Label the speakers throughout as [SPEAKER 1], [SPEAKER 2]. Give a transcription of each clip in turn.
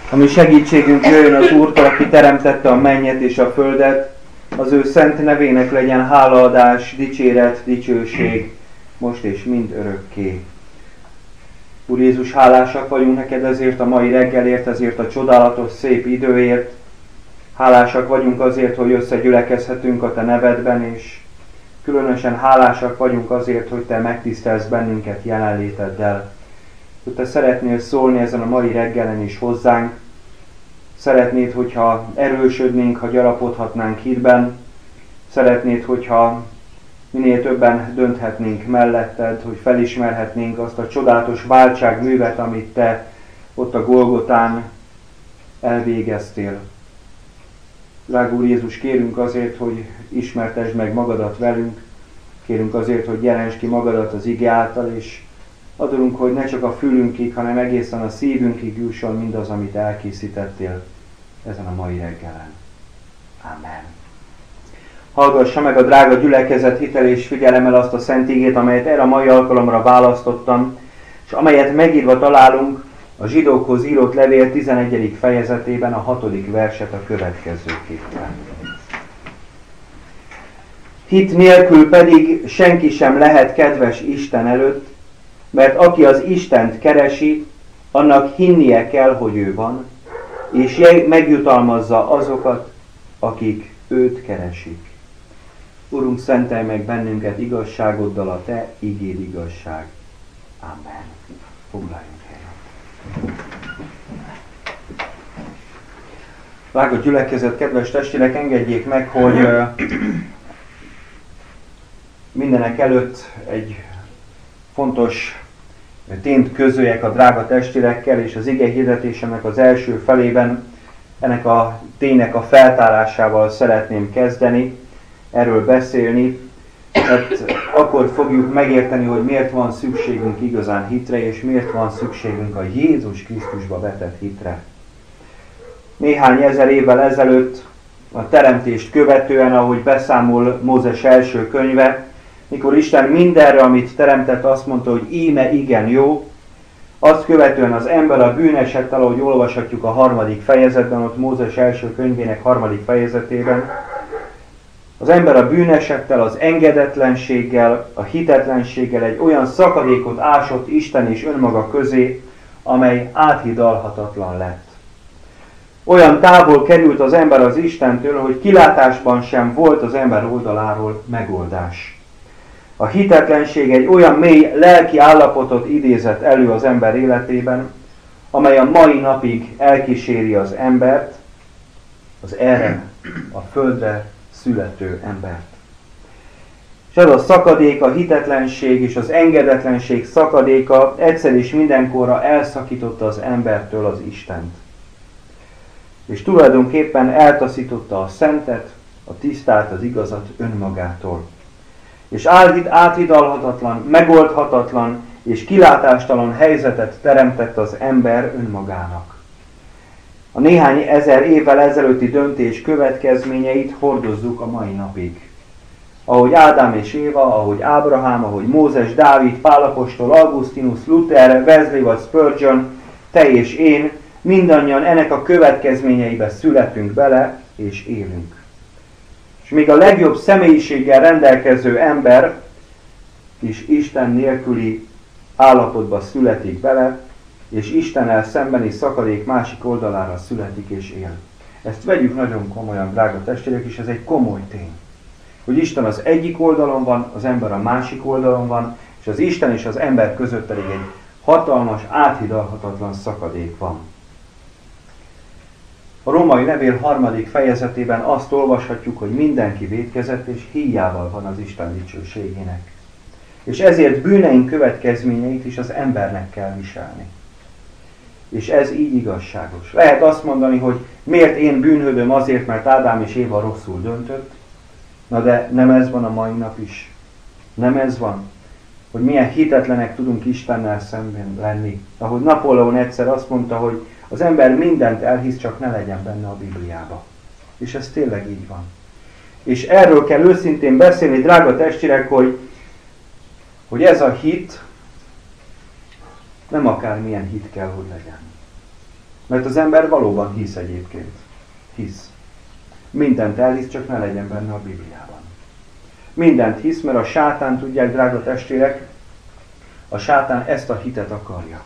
[SPEAKER 1] Ami segítségünk jöjjön az Úrtól, aki teremtette a mennyet és a földet, az ő szent nevének legyen hálaadás, dicséret, dicsőség, most és mind örökké. Úr Jézus, hálásak vagyunk neked ezért a mai reggelért, ezért a csodálatos, szép időért. Hálásak vagyunk azért, hogy összegyülekezhetünk a te nevedben, és különösen hálásak vagyunk azért, hogy te megtisztelsz bennünket jelenléteddel. Hogy te szeretnél szólni ezen a mai reggelen is hozzánk. Szeretnéd, hogyha erősödnénk, ha gyarapodhatnánk hitben. Szeretnéd, hogyha minél többen dönthetnénk melletted, hogy felismerhetnénk azt a csodálatos váltságművet, amit te ott a Golgotán elvégeztél. Drága Úr Jézus, kérünk azért, hogy ismertesd meg magadat velünk, kérünk azért, hogy jelensd ki magadat az ige által, és adorunk, hogy ne csak a fülünkig, hanem egészen a szívünkig jusson mindaz, amit elkészítettél ezen a mai reggelen. Amen. Hallgassa meg a drága gyülekezet hitel és figyelemmel azt a szent igét, amelyet erre a mai alkalomra választottam, és amelyet megírva találunk a zsidókhoz írott levél 11. fejezetében, a 6. verset a következőképpen. Hit nélkül pedig senki sem lehet kedves Isten előtt, mert aki az Istent keresi, annak hinnie kell, hogy ő van, és megjutalmazza azokat, akik őt keresik. Urunk, szentelj meg bennünket igazságoddal, a te igéd igazság. Amen. Foglaljunk helyet. Drága gyülekezet, kedves testvérek, engedjék meg, hogy mindenek előtt egy fontos tényt közöljek a drága testvérekkel, és az ige hirdetésemnek az első felében ennek a ténynek a feltárásával szeretném kezdeni, erről beszélni, mert akkor fogjuk megérteni, hogy miért van szükségünk igazán hitre, és miért van szükségünk a Jézus Krisztusba vetett hitre. Néhány ezer évvel ezelőtt, a teremtést követően, ahogy beszámol Mózes első könyve, mikor Isten mindenre, amit teremtett, azt mondta, hogy íme igen jó, azt követően az ember a bűnesettel, ahogy olvashatjuk a 3. fejezetben, ott Mózes első könyvének 3. fejezetében, az ember a bűnesettel, az engedetlenséggel, a hitetlenséggel egy olyan szakadékot ásott Isten és önmaga közé, amely áthidalhatatlan lett. Olyan távol került az ember az Istentől, hogy kilátásban sem volt az ember oldaláról megoldás. A hitetlenség egy olyan mély lelki állapotot idézett elő az ember életében, amely a mai napig elkíséri az embert, az erre, a földre születő embert. És ez a szakadék, a hitetlenség és az engedetlenség szakadéka egyszer és mindenkorra elszakította az embertől az Istent. És tulajdonképpen eltaszította a szentet, a tisztát, az igazat önmagától. És áthidalhatatlan, megoldhatatlan és kilátástalan helyzetet teremtett az ember önmagának. A néhány ezer évvel ezelőtti döntés következményeit hordozzuk a mai napig. Ahogy Ádám és Éva, ahogy Ábrahám, ahogy Mózes, Dávid, Pál apostol, Augustinus, Luther, Wesley vagy Spurgeon, te és én, mindannyian ennek a következményeibe születünk bele és élünk. És még a legjobb személyiséggel rendelkező ember is Isten nélküli állapotba születik bele, és Istennel szembeni szakadék másik oldalára születik és él. Ezt vegyük nagyon komolyan, drága testvérek, és ez egy komoly tény. Hogy Isten az egyik oldalon van, az ember a másik oldalon van, és az Isten és az ember között pedig egy hatalmas, áthidalhatatlan szakadék van. A római levél 3. fejezetében azt olvashatjuk, hogy mindenki vétkezett és híjával van az Isten dicsőségének. És ezért bűneink következményeit is az embernek kell viselni. És ez így igazságos. Lehet azt mondani, hogy miért én bűnhődöm azért, mert Ádám és Éva rosszul döntött. Na de nem ez van a mai nap is. Nem ez van, hogy milyen hitetlenek tudunk Istennel szemben lenni. Ahogy Napóleon egyszer azt mondta, hogy az ember mindent elhisz, csak ne legyen benne a Bibliába. És ez tényleg így van. És erről kell őszintén beszélni, drága testvérek, hogy ez a hit nem akármilyen hit kell, hogy legyen. Mert az ember valóban hisz egyébként. Hisz. Mindent elhisz, csak ne legyen benne a Bibliában. Mindent hisz, mert a sátán, tudják, drága testvérek, a sátán ezt a hitet akarja.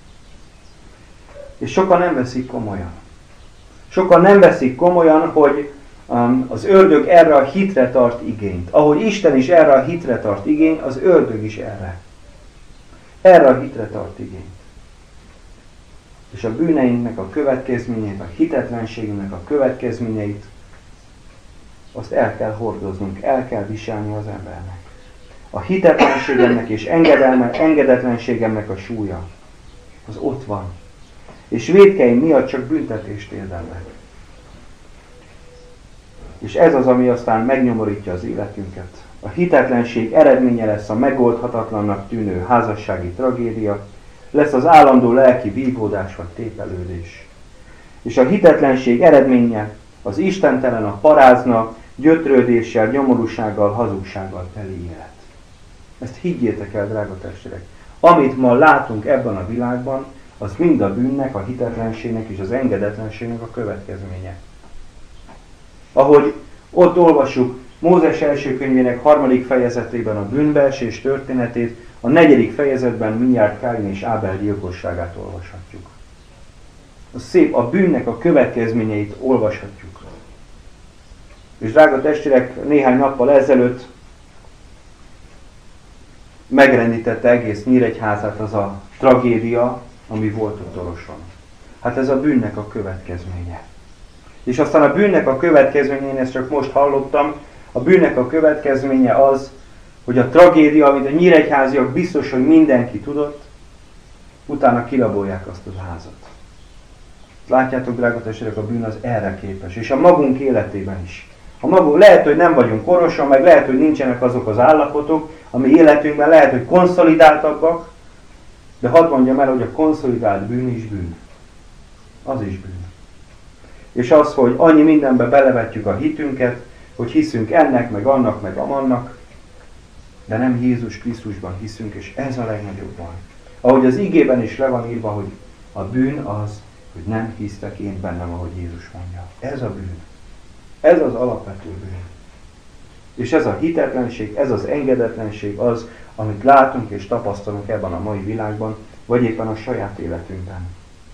[SPEAKER 1] És sokan nem veszik komolyan. Sokan nem veszik komolyan, hogy az ördög erre a hitre tart igényt. Ahogy Isten is erre a hitre tart igényt, az ördög is erre. Erre a hitre tart igényt. És a bűneinknek a következményeit, a hitetlenségünknek a következményeit, azt el kell hordoznunk, el kell viselni az embernek. A hitetlenségemnek és engedetlenségemnek a súlya, az ott van. És vétkeim miatt csak büntetést érdemlek. És ez az, ami aztán megnyomorítja az életünket. A hitetlenség eredménye lesz a megoldhatatlannak tűnő házassági tragédia, lesz az állandó lelki vívódás vagy tépelődés. És a hitetlenség eredménye az istentelen, a parázna, gyötrődéssel, nyomorúsággal, hazugsággal teli élet. Ezt higgyétek el, drága testvérek. Amit ma látunk ebben a világban, az mind a bűnnek, a hitetlenségnek és az engedetlenségnek a következménye. Ahogy ott olvassuk Mózes első könyvének 3. fejezetében a bűnbeesés történetét, a 4. fejezetben mindjárt Káin és Ábel gyilkosságát olvashatjuk. Az szép, a bűnnek a következményeit olvashatjuk. És drága testvérek, néhány nappal ezelőtt megrendítette egész Nyíregyházát az a tragédia, ami volt ott Toroson. Hát ez a bűnnek a következménye. És aztán a bűnnek a következménye, én ezt csak most hallottam, a bűnnek a következménye az, hogy a tragédia, amit a nyíregyháziak biztos, hogy mindenki tudott, utána kirabolják azt az házat. Látjátok, drága testvérek, a bűn az erre képes. És a magunk életében is. Lehet, hogy nem vagyunk korosan, meg lehet, hogy nincsenek azok az állapotok, ami életünkben lehet, hogy konszolidáltabbak, de hadd mondjam el, hogy a konszolidált bűn is bűn. Az is bűn. És az, hogy annyi mindenbe belevetjük a hitünket, hogy hiszünk ennek, meg annak, meg amannak, de nem Jézus Krisztusban hiszünk, és ez a legnagyobb baj. Ahogy az igében is le van írva, hogy a bűn az, hogy nem hisztek én bennem, ahogy Jézus mondja. Ez a bűn. Ez az alapvető bűn. És ez a hitetlenség, ez az engedetlenség az, amit látunk és tapasztalunk ebben a mai világban, vagy éppen a saját életünkben.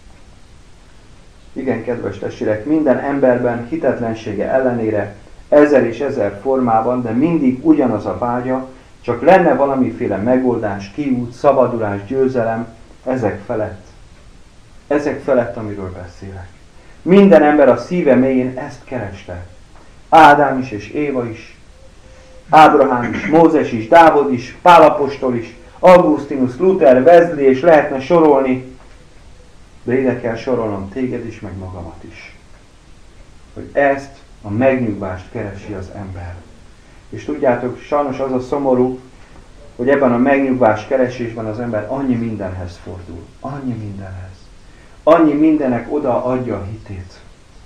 [SPEAKER 1] Igen, kedves testvérek, minden emberben hitetlensége ellenére ezer és ezer formában, de mindig ugyanaz a vágya, csak lenne valamiféle megoldás, kiút, szabadulás, győzelem ezek felett. Ezek felett, amiről beszélek. Minden ember a szíve mélyén ezt kereste. Ádám is és Éva is, Ábrahám is, Mózes is, Dávid is, Pál apostol is, Augustinus, Luther, Wesley, és lehetne sorolni, de ide kell sorolnom téged is, meg magamat is. Hogy ezt a megnyugvást keresi az ember. És tudjátok, sajnos az a szomorú, hogy ebben a megnyugvás keresésben az ember annyi mindenhez fordul. Annyi mindenhez. Annyi mindenek oda adja a hitét.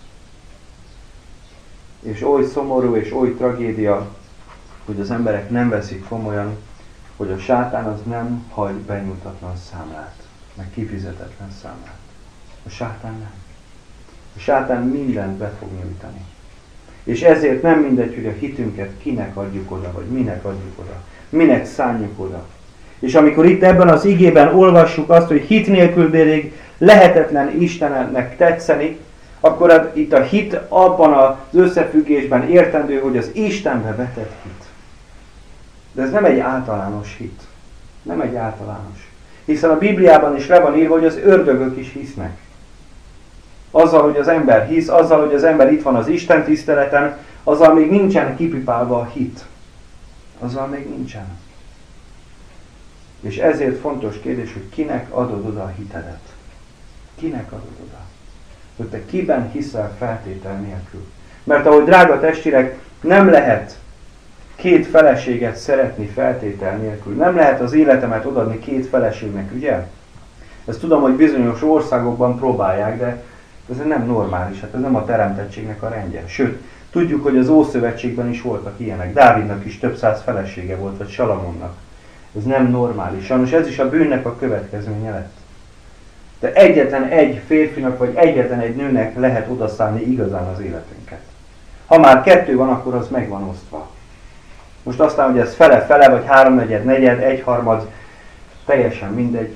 [SPEAKER 1] És oly szomorú és oly tragédia, hogy az emberek nem veszik komolyan, hogy a sátán az nem hagy benyújtatlan számlát, meg kifizetetlen számlát. A sátán nem. A sátán mindent be fog nyújtani. És ezért nem mindegy, hogy a hitünket kinek adjuk oda, vagy minek adjuk oda. Minek szánjuk oda. És amikor itt ebben az igében olvassuk azt, hogy hit nélkül pedig lehetetlen Istennek tetszeni, akkor itt a hit abban az összefüggésben értendő, hogy az Istenbe vetett hit. De ez nem egy általános hit. Nem egy általános. Hiszen a Bibliában is le van írva, hogy az ördögök is hisznek. Azzal, hogy az ember hisz, azzal, hogy az ember itt van az Isten tiszteleten, azzal még nincsen kipipálva a hit. Azzal még nincsen. És ezért fontos kérdés, hogy kinek adod oda a hitedet. Kinek adod oda? Hogy te kiben hiszel feltétel nélkül. Mert ahogy drága testvérek, nem lehet két feleséget szeretni feltétel nélkül. Nem lehet az életemet odaadni két feleségnek, ugye? Ezt tudom, hogy bizonyos országokban próbálják, de ez nem normális, hát ez nem a teremtettségnek a rendje. Sőt, tudjuk, hogy az Ószövetségben is voltak ilyenek. Dávidnak is több száz felesége volt, vagy Salamonnak. Ez nem normális. Sajnos ez is a bűnnek a következménye lett. De egyetlen egy férfinak vagy egyetlen egy nőnek lehet odaszállni igazán az életünket. Ha már 2 van, akkor az meg van osztva. Most aztán, hogy ez fele-fele, vagy 3/4, 1/4, teljesen mindegy,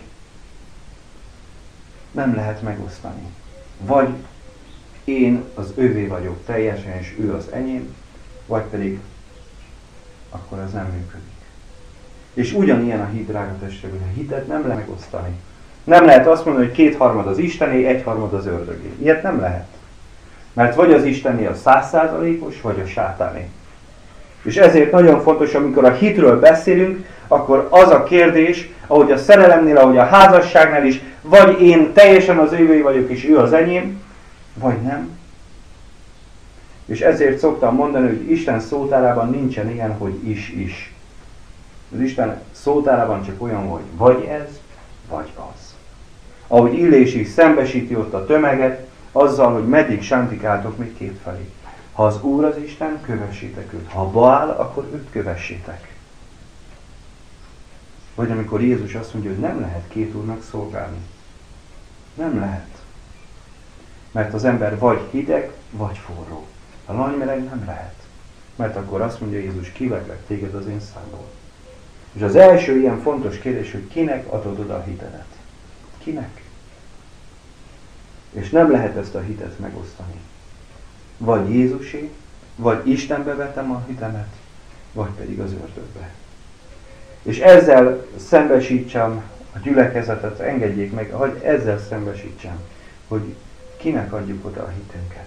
[SPEAKER 1] nem lehet megosztani. Vagy én az ővé vagyok teljesen, és ő az enyém, vagy pedig akkor ez nem működik. És ugyanilyen a hit, drága testvérek, a hitet nem lehet megosztani. Nem lehet azt mondani, hogy 2/3 az Istené, 1/3 az ördögé. Ilyet nem lehet. Mert vagy az Istené a 100%-os, vagy a sátáné. És ezért nagyon fontos, amikor a hitről beszélünk, akkor az a kérdés, ahogy a szerelemnél, ahogy a házasságnál is, vagy én teljesen az ővé vagyok, és ő az enyém, vagy nem. És ezért szoktam mondani, hogy Isten szótárában nincsen ilyen, hogy is. Az Isten szótárában csak olyan, hogy vagy ez, vagy az. Ahogy Illés is szembesíti ott a tömeget, azzal, hogy meddig sántikáltok még kétfelé. Ha az Úr az Isten, kövessétek őt. Ha Baál, akkor őt kövessétek. Vagy amikor Jézus azt mondja, hogy nem lehet 2 úrnak szolgálni. Nem lehet. Mert az ember vagy hideg, vagy forró. A lanymeleg nem lehet. Mert akkor azt mondja Jézus, kivetlek téged az én számból. És az első ilyen fontos kérdés, hogy kinek adod oda a hitedet? Kinek? És nem lehet ezt a hitet megosztani. Vagy Jézusé, vagy Istenbe vetem a hitemet, vagy pedig az ördögbe. És ezzel szembesítsem a gyülekezetet, engedjék meg, hogy ezzel szembesítsem, hogy kinek adjuk oda a hitünket.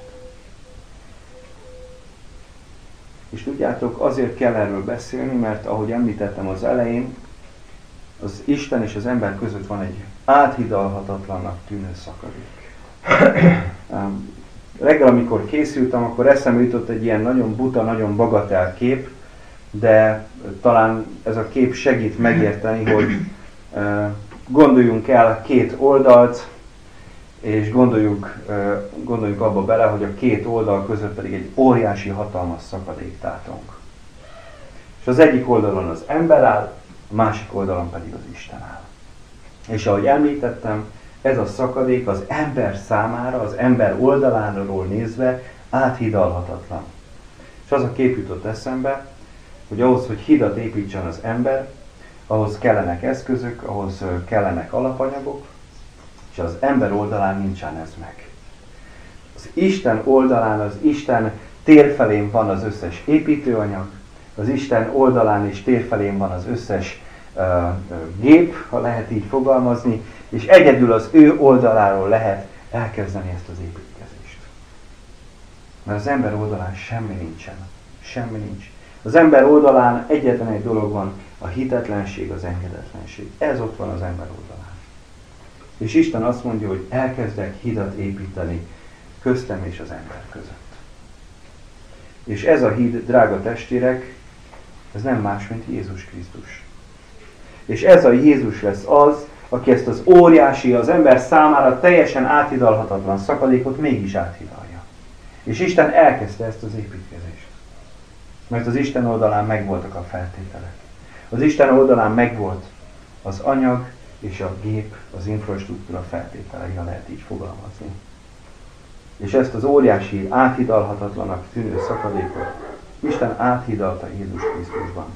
[SPEAKER 1] És tudjátok, azért kell erről beszélni, mert ahogy említettem az elején, az Isten és az ember között van egy áthidalhatatlannak tűnő szakadék. Reggel, amikor készültem, akkor eszembe jutott egy ilyen nagyon buta, nagyon bagatel kép, de talán ez a kép segít megérteni, hogy gondoljunk el 2 oldalt, és gondoljunk abba bele, hogy a 2 oldal között pedig egy óriási, hatalmas szakadék tátong. És az egyik oldalon az ember áll, a másik oldalon pedig az Isten áll. És ahogy említettem, ez a szakadék az ember számára, az ember oldaláról nézve áthidalhatatlan. És az a kép jutott eszembe, hogy ahhoz, hogy hidat építsen az ember, ahhoz kellenek eszközök, ahhoz kellenek alapanyagok, és az ember oldalán nincsen ez meg. Az Isten oldalán, az Isten térfelén van az összes építőanyag, az Isten oldalán és térfelén van az összes gép, ha lehet így fogalmazni, és egyedül az ő oldaláról lehet elkezdeni ezt az építkezést. Mert az ember oldalán semmi nincsen. Semmi nincs. Az ember oldalán egyetlen egy dolog van, a hitetlenség, az engedetlenség. Ez ott van az ember oldalán. És Isten azt mondja, hogy elkezdek hidat építeni köztem és az ember között. És ez a híd, drága testvérek, ez nem más, mint Jézus Krisztus. És ez a Jézus lesz az, aki ezt az óriási, az ember számára teljesen áthidalhatatlan szakadékot mégis áthidalja. És Isten elkezdte ezt az építkezést. Mert az Isten oldalán megvoltak a feltételek. Az Isten oldalán megvolt az anyag és a gép, az infrastruktúra feltételei, ha lehet így fogalmazni. És ezt az óriási, áthidalhatatlanak tűnő szakadékot Isten áthidalta Jézus Krisztusban.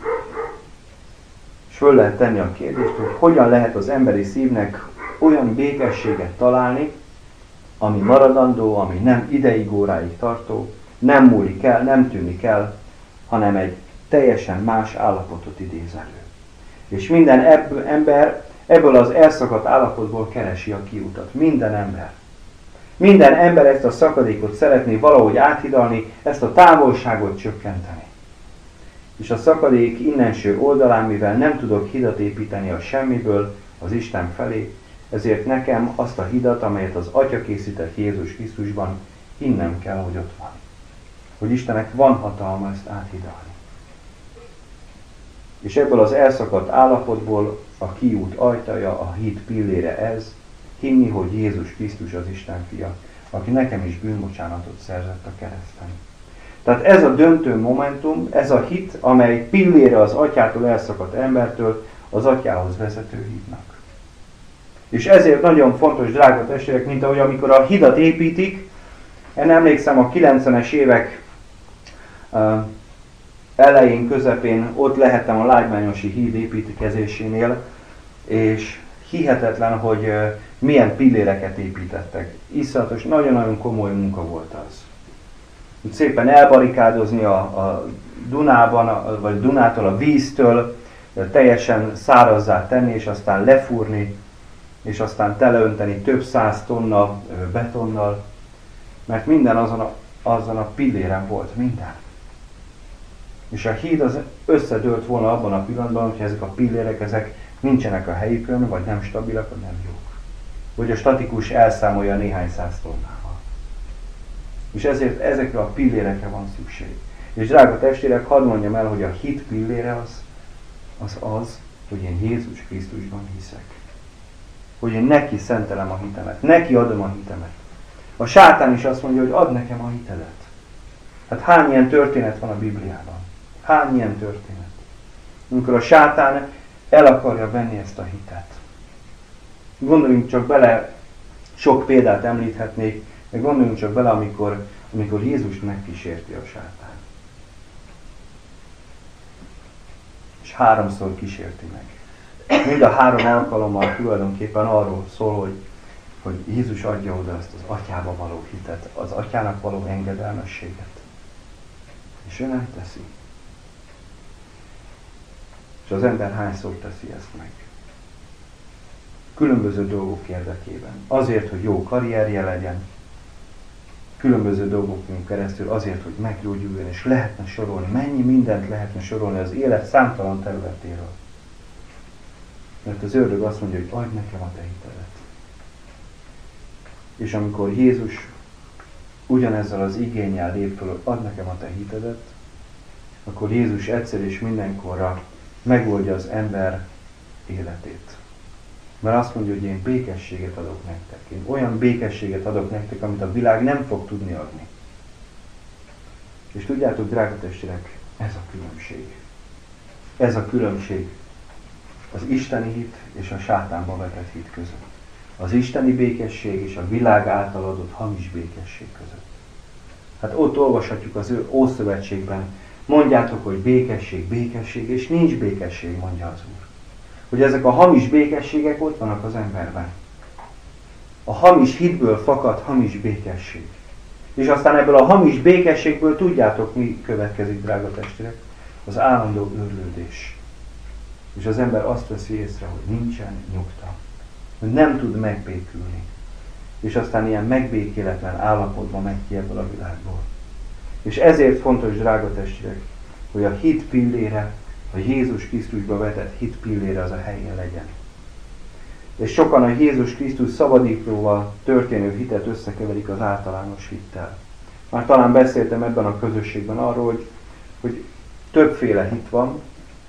[SPEAKER 1] És föl lehet tenni a kérdést, hogy hogyan lehet az emberi szívnek olyan békességet találni, ami maradandó, ami nem ideig, óráig tartó, nem múlik el, nem tűnik el, hanem egy teljesen más állapotot idéz elő. És minden ember ebből az elszakadt állapotból keresi a kiutat. Minden ember. Minden ember ezt a szakadékot szeretné valahogy áthidalni, ezt a távolságot csökkenteni. És a szakadék innenső oldalán, mivel nem tudok hidat építeni a semmiből az Isten felé, ezért nekem azt a hidat, amelyet az Atya készített Jézus Krisztusban, hinnem kell, hogy ott van. Hogy Istennek van hatalma ezt áthidalni. És ebből az elszakadt állapotból a kiút ajtaja, a hit pillére ez, hinni, hogy Jézus Krisztus az Isten fia, aki nekem is bűnbocsánatot szerzett a kereszten. Tehát ez a döntő momentum, ez a hit, amely pillére az atyától elszakadt embertől az atyához vezető hitnak. És ezért nagyon fontos, drága testvérek, mint ahogy amikor a hidat építik. Én emlékszem a 90-es évek elején, közepén ott lehettem a Lágymányosi híd építkezésénél, és hihetetlen, hogy milyen pilléreket építettek. Iszonyatos, nagyon-nagyon komoly munka volt az. Úgy szépen elbarikádozni a Dunában, vagy Dunától, a víztől, teljesen szárazzá tenni, és aztán lefúrni, és aztán teleönteni több 100 tonna betonnal, mert minden azon a pilléren volt, minden. És a híd az összedőlt volna abban a pillanatban, hogyha ezek a pillérek, ezek nincsenek a helyükön, vagy nem stabilak, vagy nem jók. Vagy a statikus elszámolja néhány 100 tonnával. És ezért ezekre a pillérekre van szükség. És drága testvérek, hadd mondjam el, hogy a hit pillére az, hogy én Jézus Krisztusban hiszek. Hogy én neki szentelem a hitemet, neki adom a hitemet. A sátán is azt mondja, hogy add nekem a hitedet. Hát hány ilyen történet van a Bibliában? Hány ilyen történet? Amikor a sátán el akarja venni ezt a hitet. Gondoljunk csak bele, sok példát említhetnék, de gondoljunk csak bele, amikor Jézust megkísérti a sátán. És 3-szor kísérti meg. Mind a 3 alkalommal tulajdonképpen arról szól, hogy Jézus adja oda ezt az atyába való hitet, az atyának való engedelmességet. És ő nem teszi. És az ember hányszor teszi ezt meg? Különböző dolgok érdekében. Azért, hogy jó karrierje legyen, különböző dolgokon keresztül, azért, hogy meggyógyuljon, és lehetne sorolni, mennyi mindent lehetne sorolni az élet számtalan területéről. Mert az ördög azt mondja, hogy adj nekem a te hitedet. És amikor Jézus ugyanezzel az igénnyel lép föl, hogy add nekem a te hitedet, akkor Jézus egyszer és mindenkorra megoldja az ember életét. Mert azt mondja, hogy én békességet adok nektek. Én olyan békességet adok nektek, amit a világ nem fog tudni adni. És tudjátok, drága testvérek, ez a különbség. Ez a különbség az isteni hit és a sátánba vetett hit között. Az isteni békesség és a világ által adott hamis békesség között. Hát ott olvashatjuk az ő Ószövetségben, mondjátok, hogy békesség, békesség, és nincs békesség, mondja az Úr. Hogy ezek a hamis békességek ott vannak az emberben. A hamis hitből fakad hamis békesség. És aztán ebből a hamis békességből tudjátok, mi következik, drága testvérek? Az állandó őrlődés. És az ember azt veszi észre, hogy nincsen nyugta. Hogy nem tud megbékülni. És aztán ilyen megbékéletlen állapotban megy ki ebből a világból. És ezért fontos, drága testvérek, hogy a hit pillére, a Jézus Krisztusba vetett hit pillére az a helyén legyen. És sokan a Jézus Krisztus szabadítóval történő hitet összekeverik az általános hittel. Már talán beszéltem ebben a közösségben arról, hogy többféle hit van,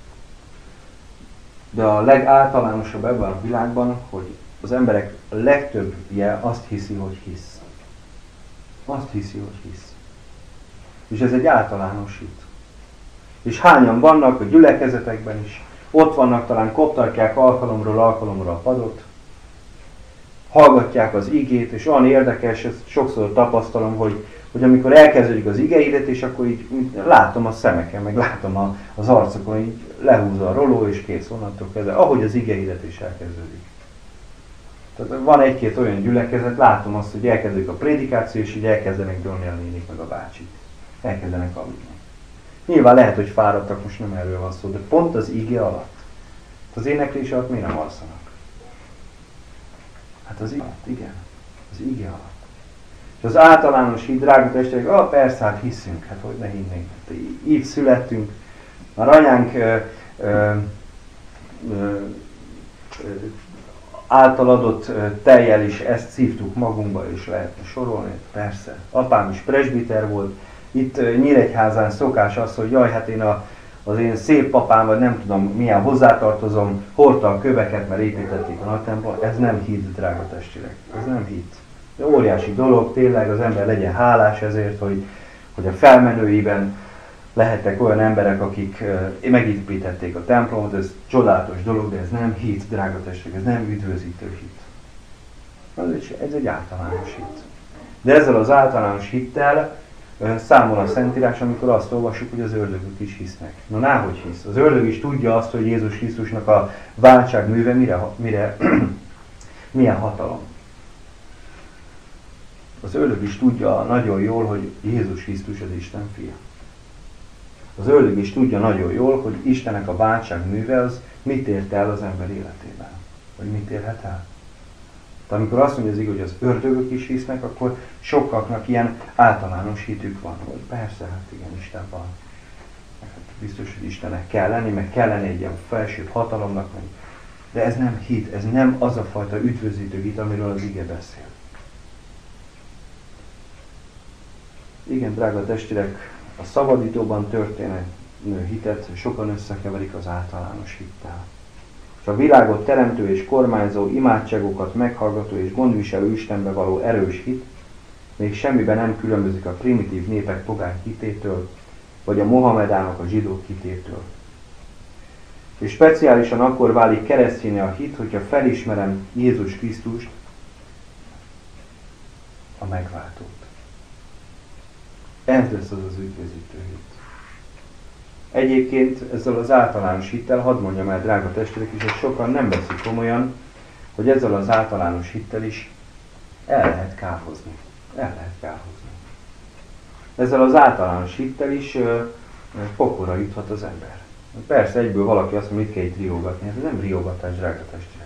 [SPEAKER 1] de a legáltalánosabb ebben a világban, hogy az emberek legtöbbje azt hiszi, hogy hisz. Azt hiszi, hogy hisz. És ez egy általános hit. És hányan vannak a gyülekezetekben is, ott vannak, talán koptatják alkalomról alkalomra a padot, hallgatják az igét, és olyan érdekes, ezt sokszor tapasztalom, hogy amikor elkezdődik az igehirdetés, akkor így látom a szemeken, meg látom az arcokon, így lehúzza a roló, és kész, onnantól kezdve, ahogy az igehirdetés elkezdődik. Tehát van egy-két olyan gyülekezet, látom azt, hogy elkezdődik a prédikáció, és így elkezdenek dőlni a nénik meg a bácsik. Elkezdenek aludni. Nyilván lehet, hogy fáradtak, most nem erről van szó, de pont az ige alatt. Az éneklés alatt miért nem alszanak? Hát az ige alatt, igen. Az ige alatt. És az általános hit, drága testvérek, persze, hát hiszünk, hát hogy ne hinnénk. Hát így születtünk. Már anyánk által adott tejjel is ezt szívtuk magunkba, és lehetne sorolni, persze. Apám is presbiter volt. Itt Nyíregyházán szokás az, hogy jaj, hát én az én szép papám, vagy nem tudom milyen hozzátartozom, hordta a köveket, mert építették a nagy templomot. Ez nem hit, drága testvérek. Ez nem hit. De óriási dolog, tényleg az ember legyen hálás ezért, hogy a felmenőiben lehettek olyan emberek, akik megépítették a templomot, ez csodálatos dolog, de ez nem hit, drága testvérek, ez nem üdvözítő hit. Ez egy általános hit. De ezzel az általános hittel számol a Szentírás, amikor azt olvassuk, hogy az ördögök is hisznek. Na, náhogy hisz. Az ördög is tudja azt, hogy Jézus Krisztusnak a váltság műve milyen hatalom. Az ördög is tudja nagyon jól, hogy Jézus Krisztus az Isten fia. Az ördög is tudja nagyon jól, hogy Istennek a váltság műve az mit ért el az ember életében. Vagy mit érhet el. De amikor azt mondja az igaz, hogy az ördögök is hisznek, akkor sokaknak ilyen általános hitük van. Hogy persze, hát igen, Isten van. Hát biztos, hogy Istennek kell lenni, meg kell lenni egy ilyen felsőbb hatalomnak. De ez nem hit, ez nem az a fajta üdvözítő hit, amiről az ige beszél. Igen, drága testvérek, a szabadítóban történő hitet sokan összekeverik az általános hittel. És a világot teremtő és kormányzó, imádságokat meghallgató és gondviselő Istenbe való erős hit még semmiben nem különbözik a primitív népek pogány hitétől, vagy a Mohamedának a zsidók hitétől. És speciálisan akkor válik kereszténye a hit, hogyha felismerem Jézus Krisztust, a megváltót. Ez lesz az üdvözítő hit. Egyébként ezzel az általános hittel, hadd mondjam el, drága testvérek is, hogy sokan nem veszik komolyan, hogy ezzel az általános hittel is el lehet kárhozni. Ezzel az általános hittel is pokolra juthat az ember. Persze egyből valaki azt mondja, mit kell itt riogatni. Ez nem riogatás, drága testvérek.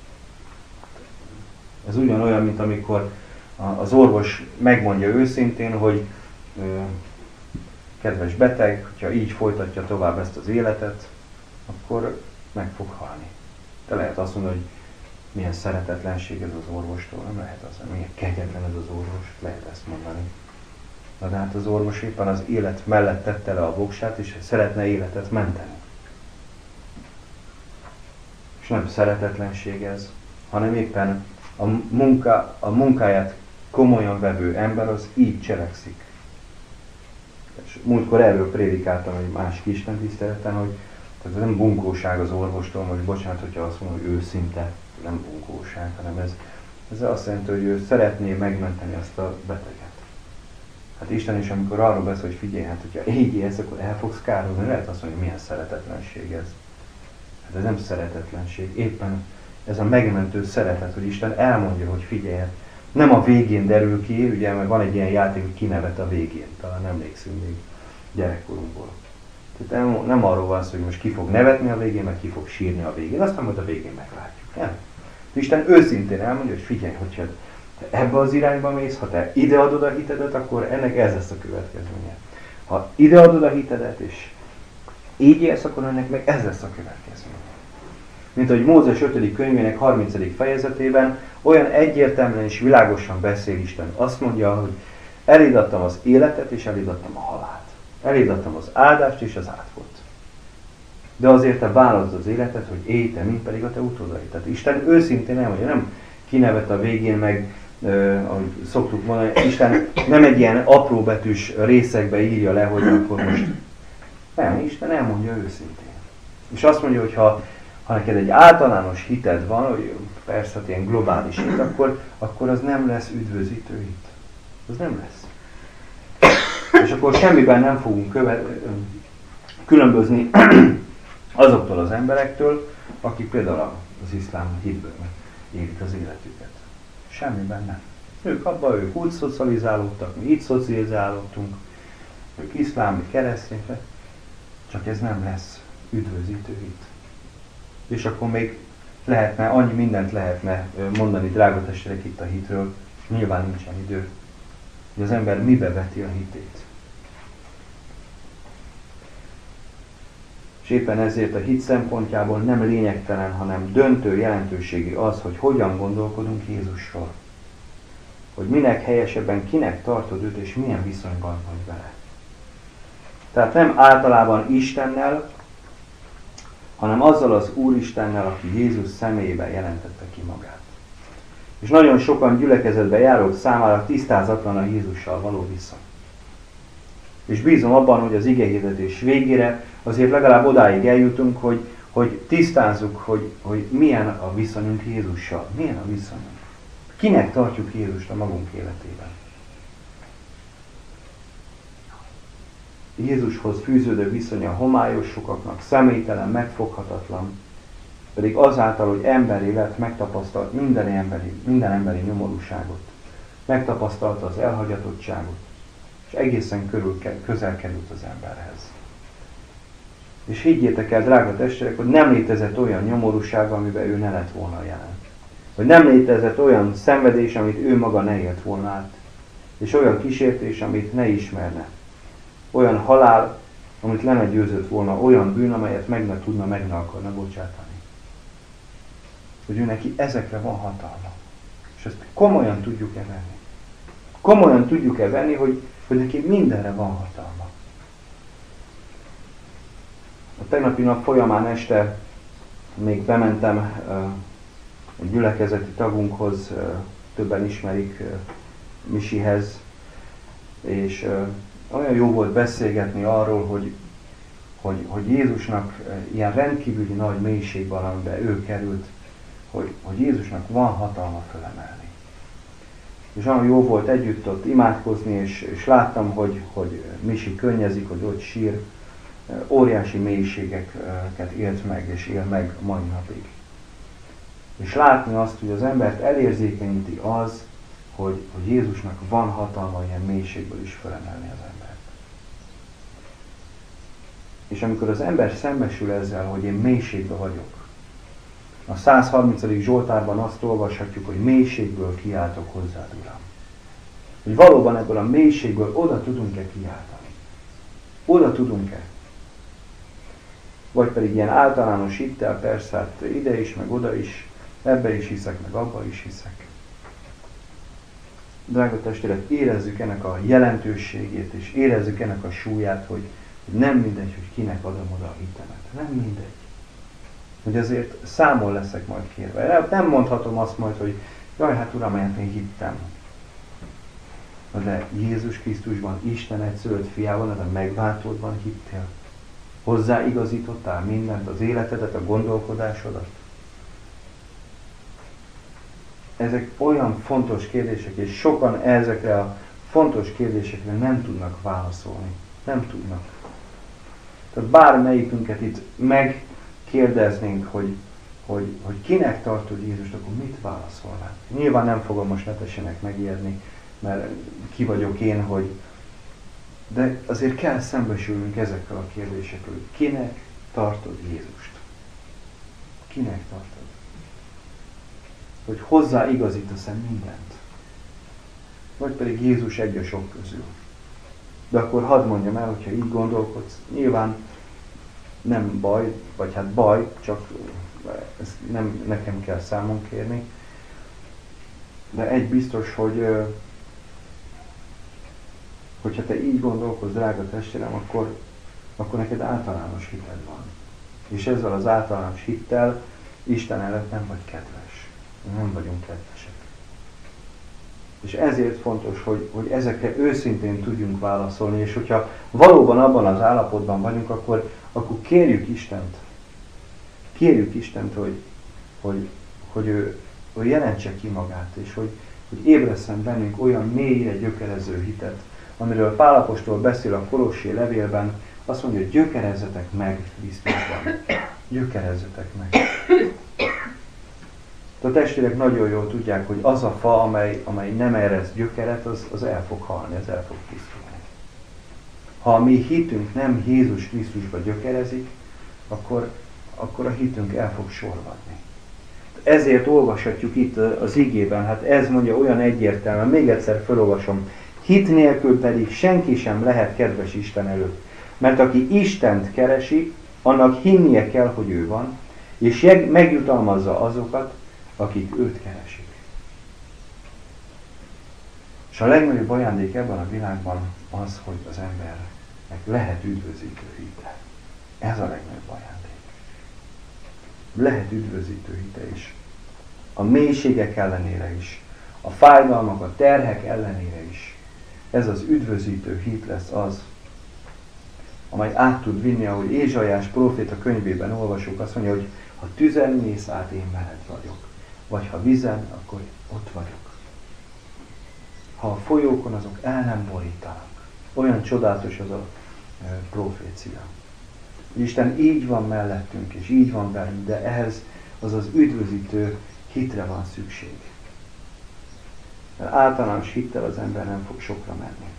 [SPEAKER 1] Ez ugyanolyan, mint amikor az orvos megmondja őszintén, hogy kedves beteg, hogyha így folytatja tovább ezt az életet, akkor meg fog halni. De lehet azt mondani, hogy milyen szeretetlenség ez az orvostól, nem lehet azt mondani, milyen kegyetlen ez az orvos, lehet ezt mondani. Na de hát az orvos éppen az élet mellett tette le a voksát, és szeretne életet menteni. És nem szeretetlenség ez, hanem éppen a munkáját komolyan vevő ember az így cselekszik. És múltkor erről prédikáltam egy másik istentiszteleten, hogy tehát nem bunkóság az orvostól, most bocsánat, hogyha azt mondom, hogy őszinte, nem bunkóság, hanem ez azt jelenti, hogy ő szeretné megmenteni azt a beteget. Hát Isten is, amikor arról beszél, hogy figyelj, hát hogyha így élsz, akkor el fogsz kárhozni, lehet azt mondani, hogy milyen szeretetlenség ez. Hát ez nem szeretetlenség, éppen ez a megmentő szeretet, hogy Isten elmondja, hogy figyelj, nem a végén derül ki, ugye, mert van egy ilyen játék, hogy kinevet a végén, talán emlékszünk még gyerekkorunkból. Tehát nem arról van szó, hogy most ki fog nevetni a végén, meg ki fog sírni a végén, aztán majd a végén meglátjuk, nem? Isten őszintén elmondja, hogy figyelj, hogyha ebbe az irányba mész, ha te ideadod a hitedet, akkor ennek ez lesz a következménye. Ha ideadod a hitedet, és így élsz, akkor ennek meg ez lesz a következménye. Mint ahogy Mózes 5. könyvének 30. fejezetében olyan egyértelműen és világosan beszél Isten. Azt mondja, hogy eléd adtam az életet, és eléd adtam a halált. Eléd adtam az áldást és az átkot. De azért te válaszd az életet, hogy élj te, mint pedig a te utódaid. Tehát Isten őszintén elmondja, nem kinevet a végén, meg ahogy szoktuk mondani, Isten nem egy ilyen apróbetűs részekbe írja le, hogy akkor most nem, Isten elmondja őszintén. És azt mondja, hogy ha neked egy általános hited van, hogy persze ilyen globális hit, akkor az nem lesz üdvözítő hit. Az nem lesz. És akkor semmiben nem fogunk különbözni azoktól az emberektől, akik például az iszlám hitből élik az életüket. Semmiben nem. Ők úgy szocializálódtak, mi így szocializálódtunk, ők iszlámi, keresztény, csak ez nem lesz üdvözítő hit. És akkor még lehetne, annyi mindent lehetne mondani, drága testvérek, itt a hitről, nyilván nincsen idő, hogy az ember mibe veti a hitét. És éppen ezért a hit szempontjából nem lényegtelen, hanem döntő jelentőségű az, hogy hogyan gondolkodunk Jézusról. Hogy minek helyesebben, kinek tartod őt, és milyen viszonyban vagy vele. Tehát nem általában Istennel, hanem azzal az Úristennel, aki Jézus személyében jelentette ki magát. És nagyon sokan gyülekezetbe járók számára tisztázatlan a Jézussal való viszony. És bízom abban, hogy az igehirdetés végére azért legalább odáig eljutunk, hogy tisztázzuk, hogy milyen a viszonyunk Jézussal. Milyen a viszonyunk. Kinek tartjuk Jézust a magunk életében? Jézushoz fűződő viszonya homályos sokaknak, személytelen, megfoghatatlan, pedig azáltal, hogy emberi lett, megtapasztalt minden emberi nyomorúságot, megtapasztalta az elhagyatottságot, és egészen közel került az emberhez. És higgyétek el, drága testvérek, hogy nem létezett olyan nyomorúság, amiben ő ne lett volna jelen. Hogy nem létezett olyan szenvedés, amit ő maga ne élt volna át. És olyan kísértés, amit ne ismerne. Olyan halál, amit le ne győzött volna, olyan bűn, amelyet meg ne akarna bocsátani. Hogy ő neki ezekre van hatalma. És ezt komolyan tudjuk-e venni? Komolyan tudjuk-e venni, hogy neki mindenre van hatalma? A tegnapi nap folyamán este még bementem egy gyülekezeti tagunkhoz, többen ismerik, Misihez, és olyan jó volt beszélgetni arról, hogy Jézusnak ilyen rendkívüli nagy mélység van, amiben ő került, hogy Jézusnak van hatalma fölemelni. És olyan jó volt együtt ott imádkozni, és láttam, hogy Misi könnyezik, hogy ott sír, óriási mélységeket élt meg, és él meg mai napig. És látni azt, hogy az embert elérzékenyíti az, hogy Jézusnak van hatalma ilyen mélységből is felemelni az embert. És amikor az ember szembesül ezzel, hogy én mélységben vagyok, a 130. Zsoltárban azt olvashatjuk, hogy mélységből kiáltok hozzád, Uram. Hogy valóban ebből a mélységből oda tudunk-e kiáltani? Oda tudunk-e? Vagy pedig ilyen általános hittel, persze, hát ide is, meg oda is, ebbe is hiszek, meg abba is hiszek. Drága testvérek, érezzük ennek a jelentőségét, és érezzük ennek a súlyát, hogy nem mindegy, hogy kinek adom oda a hitemet. Nem mindegy. Hogy azért számon leszek majd kérve. Nem mondhatom azt majd, hogy jaj, hát Uram, mert én hittem. De Jézus Krisztusban, Isten egyszülött fiában, de megváltódban hittél. Hozzáigazítottál mindent, az életedet, a gondolkodásodat. Ezek olyan fontos kérdések, és sokan ezekre a fontos kérdésekre nem tudnak válaszolni. Nem tudnak. Tehát bármelyikünket itt megkérdeznénk, hogy kinek tartod Jézust, akkor mit válaszolnánk? Nyilván nem fogom most ne tessenek megijedni, mert ki vagyok én, de azért kell szembesülnünk ezekkel a kérdésekkel, hogy kinek tartod Jézust? Kinek tartod? Hogy hozzáigazítasz-e mindent? Vagy pedig Jézus egy a sok közül? De akkor hadd mondjam el, hogyha így gondolkodsz, nyilván nem baj, vagy hát baj, csak ezt nem nekem kell számon kérni, de egy biztos, hogyha te így gondolkodsz, drága testvérem, akkor neked általános hited van. És ezzel az általános hittel Isten előtt nem vagy kedves. Nem vagyunk kedvesek. És ezért fontos, hogy ezekre őszintén tudjunk válaszolni, és hogyha valóban abban az állapotban vagyunk, akkor kérjük Istent. Kérjük Istent, hogy ő jelentse ki magát, és hogy ébresszen bennünk olyan mélyre gyökerező hitet, amiről Pál apostol beszél a Kolossé levélben, azt mondja, hogy gyökerezzetek meg Krisztusban. Gyökerezzetek meg. A testvérek nagyon jól tudják, hogy az a fa, amely nem eresz gyökeret, az el fog halni, az el fog pusztulni. Ha a mi hitünk nem Jézus Krisztusba gyökerezik, akkor a hitünk el fog sorvadni. Ezért olvashatjuk itt az igében, hát ez mondja olyan egyértelműen, még egyszer felolvasom, hit nélkül pedig senki sem lehet kedves Isten előtt. Mert aki Istent keresi, annak hinnie kell, hogy ő van, és megjutalmazza azokat, akik őt keresik. És a legnagyobb ajándék ebben a világban az, hogy az embernek lehet üdvözítő hite. Ez a legnagyobb ajándék. Lehet üdvözítő hite is. A mélységek ellenére is. A fájdalmak, a terhek ellenére is. Ez az üdvözítő hit lesz az, amely át tud vinni, ahogy Ézsaiás próféta könyvében olvasjuk, azt mondja, hogy ha tüzen mész át, én veled vagyok. vagy ha vízen, akkor ott vagyok. Ha a folyókon, azok el nem borítanak. Olyan csodálatos az a profécia. Isten így van mellettünk, és így van velünk, de ehhez az az üdvözítő hitre van szükség. Mert általános hittel az ember nem fog sokra menni.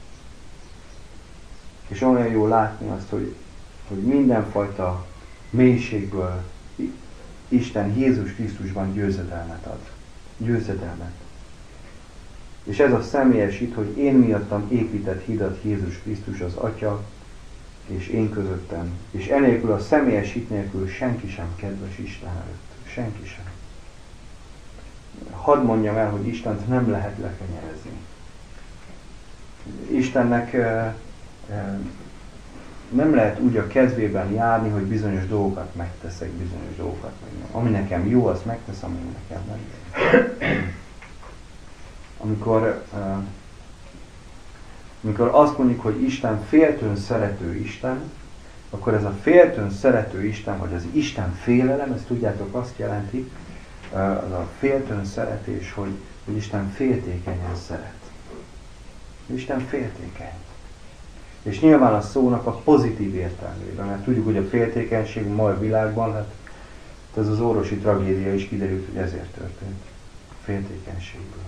[SPEAKER 1] És olyan jó látni azt, hogy mindenfajta mélységből Isten Jézus Krisztusban győzedelmet ad. Győzedelmet. És ez a személyes hit, hogy én miattam épített hidat Jézus Krisztus az Atya, és én közöttem. És enélkül a személyes hit nélkül senki sem kedves Isten előtt. Senki sem. Hadd mondjam el, hogy Istent nem lehet lekenyerezni. Istennek nem lehet úgy a kedvében járni, hogy bizonyos dolgokat megteszek, bizonyos dolgokat meg nem. Ami nekem jó, azt megteszem, ami nekem nem jó. Amikor azt mondjuk, hogy Isten féltőn szerető Isten, akkor ez a féltőn szerető Isten, vagy az Isten félelem, ezt tudjátok, azt jelenti, az a féltőn szeretés, hogy Isten féltékenyen szeret. Isten féltékeny. És nyilván a szónak a pozitív értelmében, mert tudjuk, hogy a féltékenység a mai világban, hát ez az orvosi tragédia is kiderült, hogy ezért történt. Féltékenységből.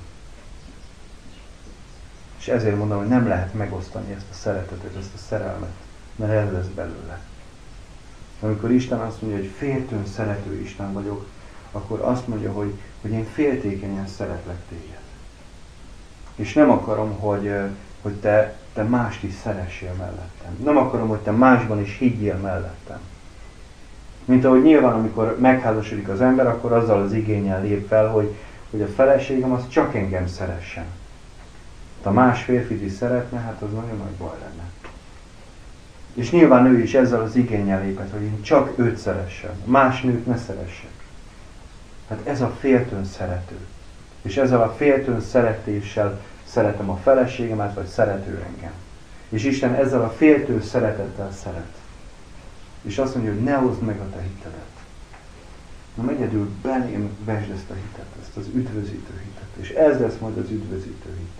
[SPEAKER 1] És ezért mondom, hogy nem lehet megosztani ezt a szeretetet, ezt a szerelmet, mert ez lesz belőle. Amikor Isten azt mondja, hogy féltőn szerető Isten vagyok, akkor azt mondja, hogy én féltékenyen szeretlek téged. És nem akarom, hogy te mást is szeressél mellettem. Nem akarom, hogy te másban is higgyél mellettem. Mint ahogy nyilván, amikor megházasodik az ember, akkor azzal az igénnyel lép fel, hogy a feleségem az csak engem szeressen. Ha más férfit is szeretne, hát az nagyon nagy baj lenne. És nyilván ő is ezzel az igénnyel lépett, hogy én csak őt szeressem, más nőt ne szeressek. Hát ez a féltőn szerető. És ezzel a féltőn szeretéssel szeretem a feleségemet, vagy szeret ő engem. És Isten ezzel a féltő szeretettel szeret. És azt mondja, hogy ne hozd meg a te hitedet. Na egyedül belém vesd ezt a hitet, ezt az üdvözítő hitet. És ez lesz majd az üdvözítő hit.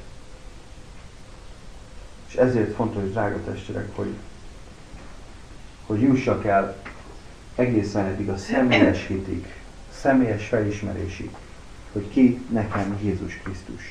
[SPEAKER 1] És ezért fontos, drága testvérek, hogy jussak el egészen eddig a személyes hitig, személyes felismerésig, hogy ki nekem Jézus Krisztus.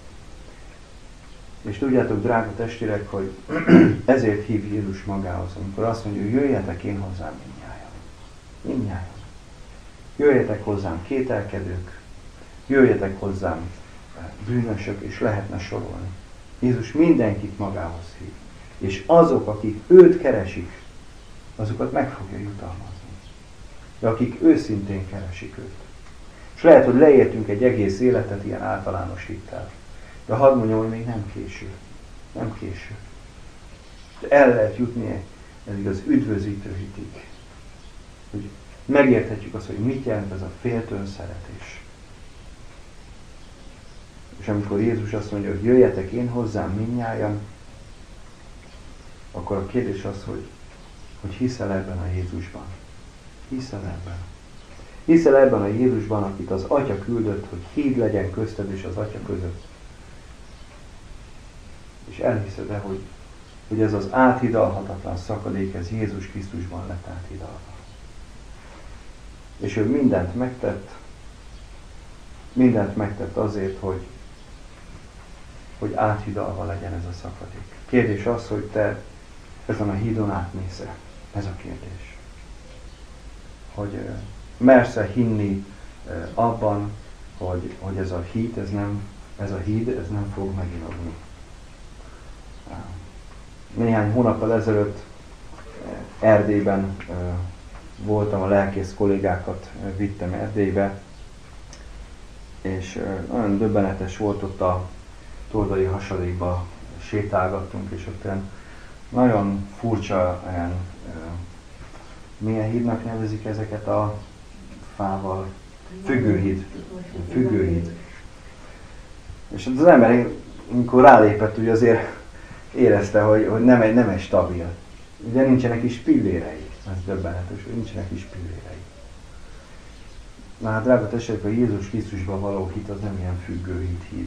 [SPEAKER 1] És tudjátok, drága testvérek, hogy ezért hív Jézus magához, amikor azt mondja, hogy jöjjetek én hozzám mindnyájan. Mindnyájan. Jöjjetek hozzám kételkedők, jöjjetek hozzám bűnösök, és lehetne sorolni. Jézus mindenkit magához hív. És azok, akik őt keresik, azokat meg fogja jutalmazni. De akik őszintén keresik őt. És lehet, hogy leéltünk egy egész életet ilyen általános hittel. De hadd mondjam, hogy még nem késő. Nem késő. De el lehet jutni eddig az üdvözítő hitig. Hogy megérthetjük azt, hogy mit jelent ez a féltőn szeretés. És amikor Jézus azt mondja, hogy jöjjetek én hozzám mindnyájan, akkor a kérdés az, hogy hiszel ebben a Jézusban. Hiszel ebben. Hiszel ebben a Jézusban, akit az Atya küldött, hogy híd legyen közted és az Atya között. És elhiszed-e, hogy ez az áthidalhatatlan szakadék, ez Jézus Krisztusban lett áthidalva. És ő mindent megtett azért, hogy áthidalva legyen ez a szakadék. Kérdés az, hogy te ezen a hídon átmész-e? Ez a kérdés. Hogy mersz-e hinni abban, hogy ez a híd, ez nem fog meginogni. Néhány hónappal ezelőtt Erdélyben voltam, a lelkész kollégákat vittem Erdélybe, és nagyon döbbenetes volt, ott a Toldai Hasadékba sétálgattunk, és ott nagyon furcsa, milyen hídnak nevezik ezeket a fával? Függőhíd. Függőhíd. És az ember, amikor rálépett, ugye azért érezte, hogy nem egy stabil. Ugye nincsenek is pillérei. Ez döbbenetes, hogy nincsenek is pillérei. Na hát drága testvérek, a Jézus Krisztusban való hit az nem ilyen függő hit.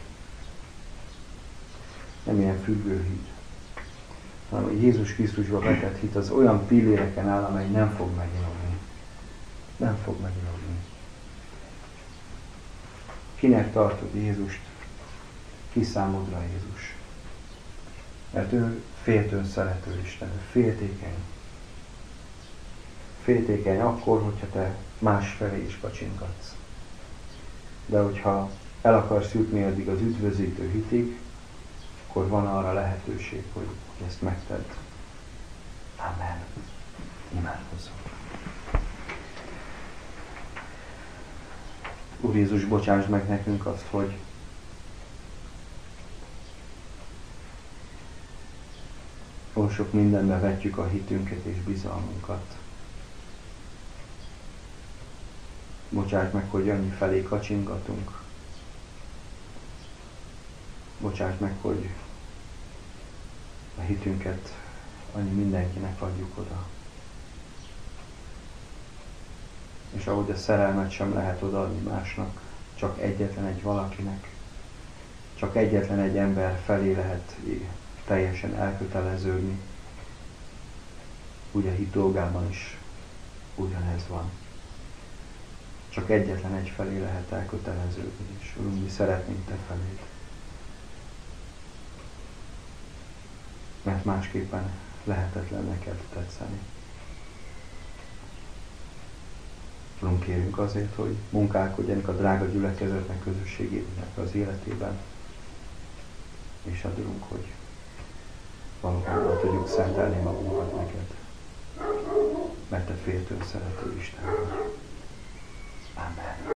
[SPEAKER 1] Nem ilyen függő hit. Hanem a Jézus Krisztusba vetett hit az olyan pilléreken áll, amely nem fog meginnodni. Nem fog meginnodni. Kinek tartod Jézust? Ki számodra Jézus? Mert ő féltőn szerető Isten, ő féltékeny. Féltékeny akkor, hogyha te másfelé is kacsingatsz. De hogyha el akarsz jutni addig az üdvözítő hitig, akkor van arra lehetőség, hogy ezt megtedd. Amen. Imádkozzunk. Úr Jézus, bocsáss meg nekünk azt, hogy oly sok mindenbe vetjük a hitünket és bizalmunkat. Bocsáss meg, hogy annyi felé kacsingatunk. Bocsáss meg, hogy a hitünket annyi mindenkinek adjuk oda. És ahogy a szerelmet sem lehet odaadni másnak, csak egyetlen egy valakinek, csak egyetlen egy ember felé lehet teljesen elköteleződni. Úgy a hit dolgában is ugyanez van. Csak egyetlen egy felé lehet elköteleződni, és Urunk, mi szeretnénk te feléd. Mert másképpen lehetetlen neked tetszeni. Urunk, kérünk azért, hogy munkálkodj ennek a drága gyülekezetnek, közösségének az életében, és adunk, hogy valóban tudjuk szentelni magunkat neked, mert te féltőn szerető Isten vagy. Amen.